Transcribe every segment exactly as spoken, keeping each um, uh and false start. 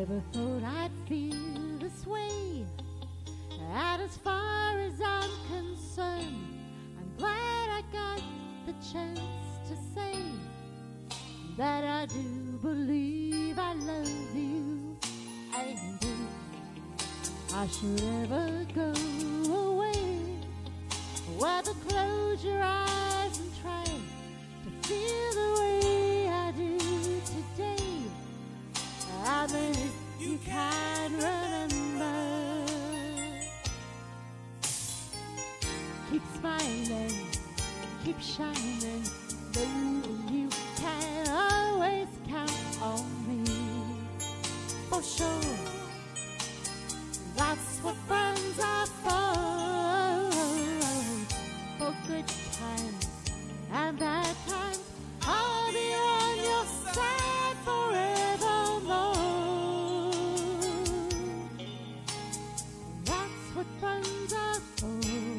Never thought I'd feel this way. And as far as I'm concerned, I'm glad I got the chance to say that I do believe I love you. And if I should ever go away, whether close your eyes and try to feel the way I do today, I mean if you can remember, keep smiling, keep shining, though you can always count on me. For sure, that's what friends are for. For good times and bad times, I'll be on your side forevermore. That's what friends are for.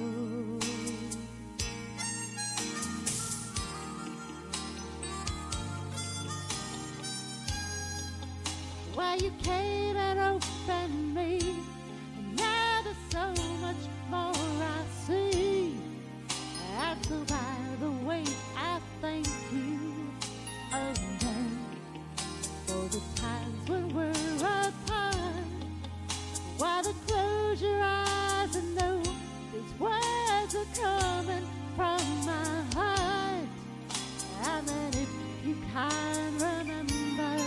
Well, you came and opened me, and now there's so much more I see. And so by the way, I thank you again for the times when we're apart. While close your eyes and know these words are coming from my heart. And then if you can remember,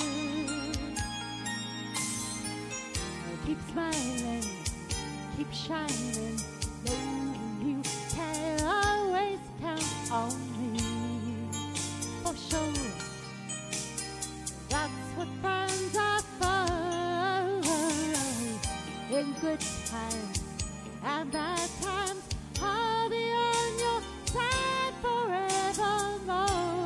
keep smiling, keep shining, though you can always count on me. For sure, that's what friends are for. In good times and bad times, I'll be on your side forevermore.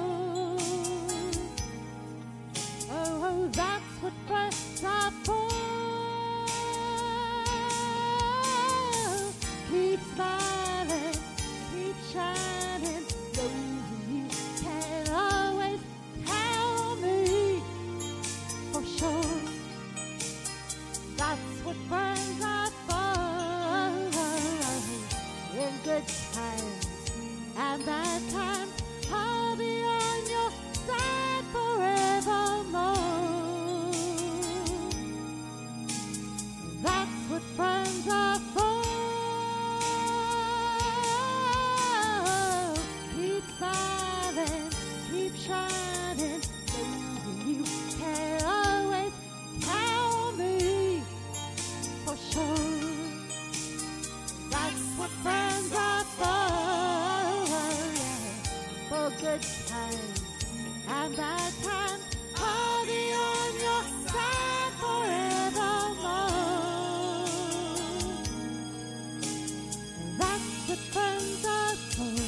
Oh, that's what friends are for. Keep smiling, keep shining, though you can always count on me. For sure, that's what friends are for. In good times and bad times, I'll be on your side forevermore. That's what friends are for. Keep smiling, keep shining, though you can always count on me. For sure, that's what friends are for. For good times and bad times, I'll be on your side forevermore. That's what friends are for.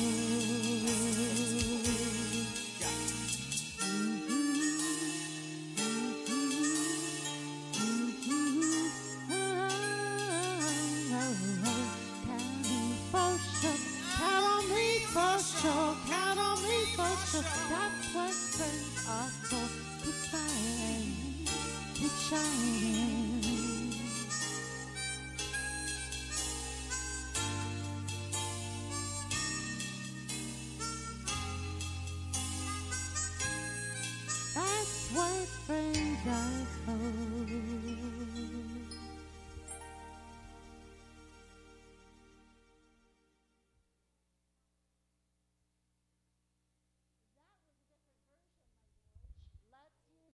For sure, count on me for sure. That's what friends are for. Keep smiling, keep shining.